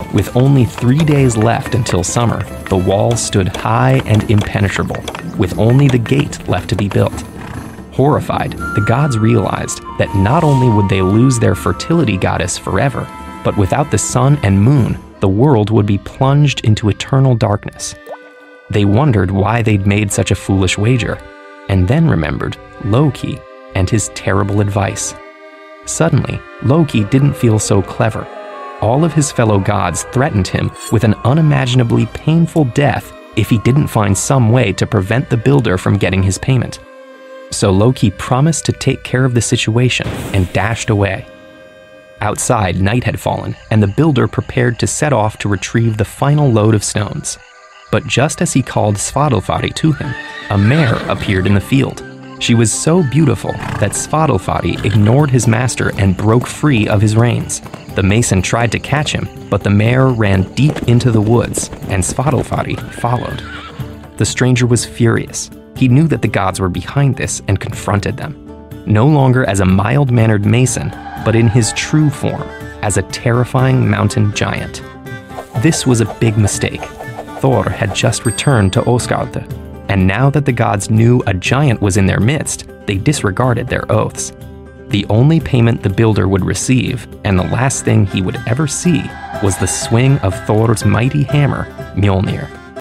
With only 3 days left until summer, the wall stood high and impenetrable, with only the gate left to be built. Horrified, the gods realized that not only would they lose their fertility goddess forever, but without the sun and moon, the world would be plunged into eternal darkness. They wondered why they'd made such a foolish wager, and then remembered Loki and his terrible advice. Suddenly, Loki didn't feel so clever. All of his fellow gods threatened him with an unimaginably painful death if he didn't find some way to prevent the builder from getting his payment. So Loki promised to take care of the situation and dashed away. Outside, night had fallen, and the builder prepared to set off to retrieve the final load of stones. But just as he called Svadilfari to him, a mare appeared in the field. She was so beautiful that Svadilfari ignored his master and broke free of his reins. The mason tried to catch him, but the mare ran deep into the woods, and Svadilfari followed. The stranger was furious. He knew that the gods were behind this and confronted them, no longer as a mild-mannered mason, but in his true form, as a terrifying mountain giant. This was a big mistake. Thor had just returned to Osgard, and now that the gods knew a giant was in their midst, they disregarded their oaths. The only payment the builder would receive, and the last thing he would ever see, was the swing of Thor's mighty hammer, Mjolnir.